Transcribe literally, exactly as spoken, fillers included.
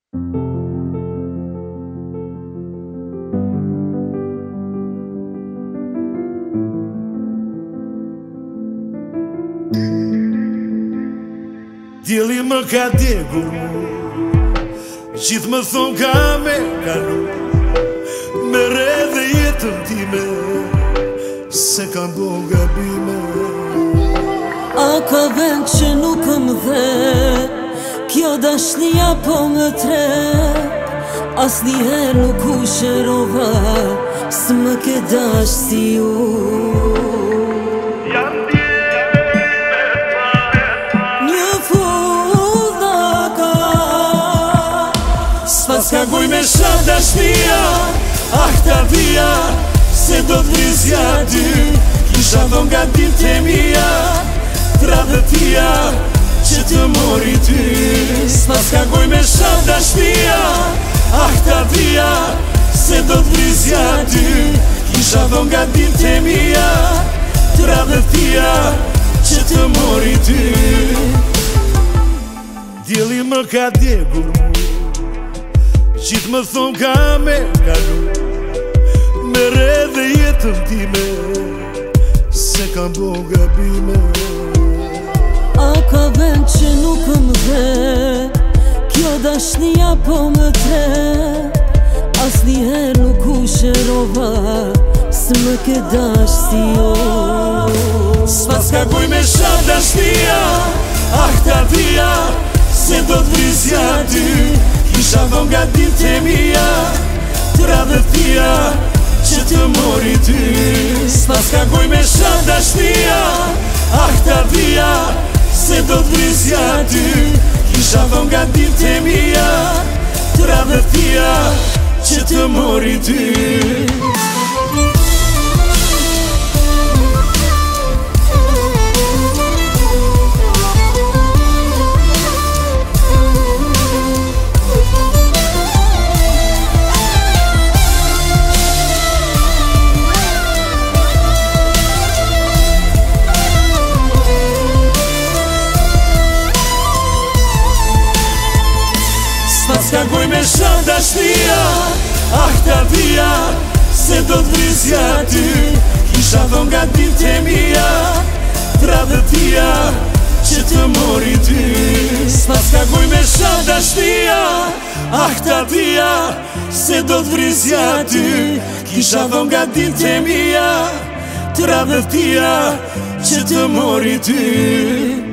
Djeli më ka djegur mu, gjithë më thonë ka me kalu, me re dhe jetën time, se kam bo gabime. A ka vend që nuk më dhe, kjo dashnia po më trep, asnjëherë nuk u shërova, së më ke dash si ju. S'ka goj me shat dashnia, ah ta dhia, se do t'vrizja ty. Kisha dhon nga ditë e mija, tradhëtia, që të mori ty. S'ka goj me shat dashnia, ah ta dhia, se do t'vrizja ty. Kisha dhon nga ditë e mija, tradhëtia, që të mori ty. Djeli më ka djegur mu, gjithë më thonë ka me kalu, me re dhe jetën time, se kam bo gabime. A ka vend që nuk më dhe, kjo dashnia po më trep, asnjëherë nuk u shërova, së më ke dash si jo. S'ka goj me shat dashnia, ah ta dhia, se do t'vrizja ty. Kisha dhon nga ditë e mija, tradhëtia, që të mori ty. S'ka goj me shat dashnia, ah ta dhia, se do t'vrizja ty. Kisha dhon nga ditë e mija, tradhëtia, që të mori ty. S'ka goj me shat dashnia, ah ta dhia, se do t'vrizja ty. Kisha dhon nga ditë e mija, tradhëtia, që të mori ty. S'ka goj me shat dashnia, ah ta dhia, se do t'vrizja ty. Kisha dhon nga ditë e mija, tradhëtia, që të mori ty.